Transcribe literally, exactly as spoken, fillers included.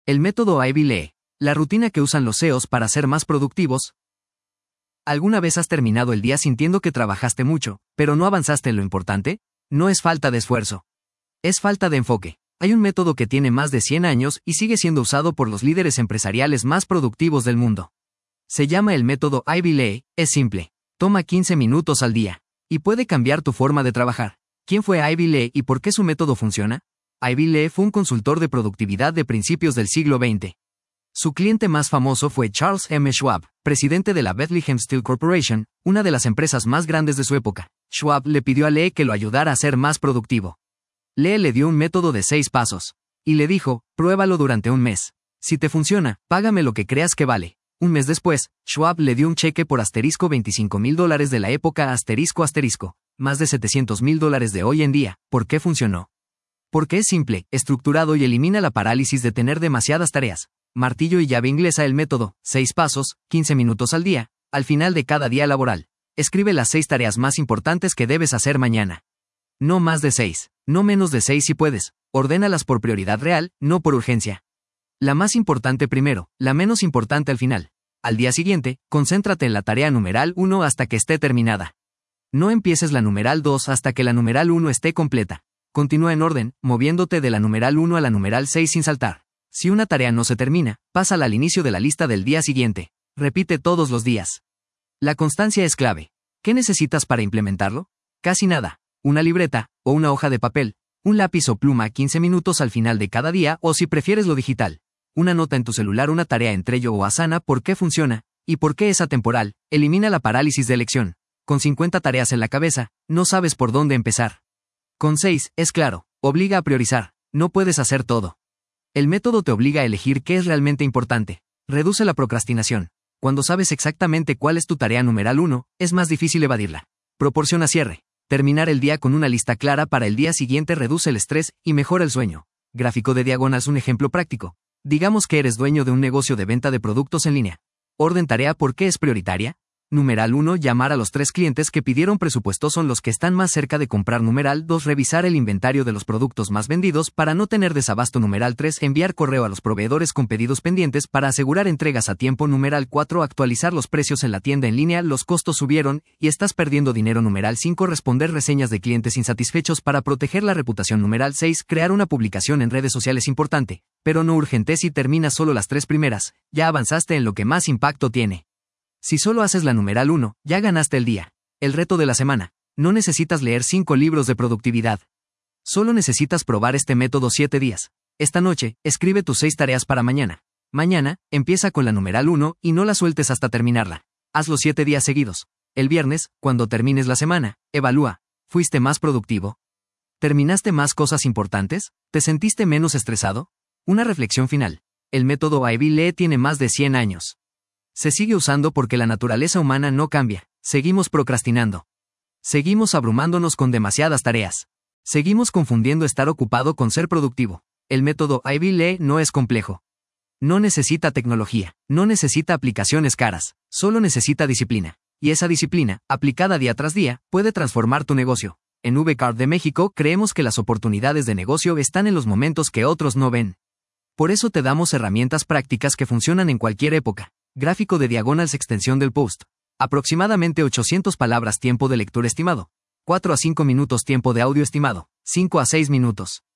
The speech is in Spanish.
El método Ivy Lee, la rutina que usan los C E Os para ser más productivos. ¿Alguna vez has terminado el día sintiendo que trabajaste mucho, pero no avanzaste en lo importante? No es falta de esfuerzo. Es falta de enfoque. Hay un método que tiene más de cien años y sigue siendo usado por los líderes empresariales más productivos del mundo. Se llama el método Ivy Lee, es simple. Toma quince minutos al día. Y puede cambiar tu forma de trabajar. ¿Quién fue Ivy Lee y por qué su método funciona? Ivy Lee fue un consultor de productividad de principios del siglo veinte. Su cliente más famoso fue Charles M. Schwab, presidente de la Bethlehem Steel Corporation, una de las empresas más grandes de su época. Schwab le pidió a Lee que lo ayudara a ser más productivo. Lee le dio un método de seis pasos. Y le dijo, pruébalo durante un mes. Si te funciona, págame lo que creas que vale. Un mes después, Schwab le dio un cheque por asterisco veinticinco mil dólares de la época asterisco asterisco, más de setecientos mil dólares de hoy en día. ¿Por qué funcionó? Porque es simple, estructurado y elimina la parálisis de tener demasiadas tareas. Martillo y llave inglesa. El método, seis pasos, quince minutos al día, al final de cada día laboral. Escribe las seis tareas más importantes que debes hacer mañana. No más de seis, no menos de seis si puedes. Ordénalas por prioridad real, no por urgencia. La más importante primero, la menos importante al final. Al día siguiente, concéntrate en la tarea numeral uno hasta que esté terminada. No empieces la numeral dos hasta que la numeral uno esté completa. Continúa en orden, moviéndote de la numeral uno a la numeral seis sin saltar. Si una tarea no se termina, pásala al inicio de la lista del día siguiente. Repite todos los días. La constancia es clave. ¿Qué necesitas para implementarlo? Casi nada. Una libreta, o una hoja de papel, un lápiz o pluma. Quince minutos al final de cada día, o si prefieres lo digital. Una nota en tu celular. Una tarea en Trello o Asana. ¿Por qué funciona? ¿Y por qué es atemporal? Elimina la parálisis de elección. Con cincuenta tareas en la cabeza, no sabes por dónde empezar. Con seis, es claro, obliga a priorizar. No puedes hacer todo. El método te obliga a elegir qué es realmente importante. Reduce la procrastinación. Cuando sabes exactamente cuál es tu tarea numeral uno, es más difícil evadirla. Proporciona cierre. Terminar el día con una lista clara para el día siguiente reduce el estrés y mejora el sueño. Gráfico de diagonales. Un ejemplo práctico. Digamos que eres dueño de un negocio de venta de productos en línea. Orden tarea. ¿Por qué es prioritaria? Numeral uno. Llamar a los tres clientes que pidieron presupuesto. Son los que están más cerca de comprar. Numeral dos. Revisar el inventario de los productos más vendidos para no tener desabasto. Numeral tres. Enviar correo a los proveedores con pedidos pendientes para asegurar entregas a tiempo. Numeral cuatro. Actualizar los precios en la tienda en línea. Los costos subieron y estás perdiendo dinero. Numeral cinco. Responder reseñas de clientes insatisfechos para proteger la reputación. Numeral seis. Crear una publicación en redes sociales. Importante, pero no urgente. Si terminas solo las tres primeras, ya avanzaste en lo que más impacto tiene. Si solo haces la numeral uno, ya ganaste el día. El reto de la semana. No necesitas leer cinco libros de productividad. Solo necesitas probar este método siete días. Esta noche, escribe tus seis tareas para mañana. Mañana, empieza con la numeral uno y no la sueltes hasta terminarla. Hazlo siete días seguidos. El viernes, cuando termines la semana, evalúa. ¿Fuiste más productivo? ¿Terminaste más cosas importantes? ¿Te sentiste menos estresado? Una reflexión final. El método Ivy Lee tiene más de cien años. Se sigue usando porque la naturaleza humana no cambia. Seguimos procrastinando. Seguimos abrumándonos con demasiadas tareas. Seguimos confundiendo estar ocupado con ser productivo. El método Ivy Lee no es complejo. No necesita tecnología. No necesita aplicaciones caras. Solo necesita disciplina. Y esa disciplina, aplicada día tras día, puede transformar tu negocio. En V-Card de México creemos que las oportunidades de negocio están en los momentos que otros no ven. Por eso te damos herramientas prácticas que funcionan en cualquier época. Gráfico de diagonales. Extensión del post. Aproximadamente ochocientas palabras. Tiempo de lectura estimado. cuatro a cinco minutos. Tiempo de audio estimado. cinco a seis minutos.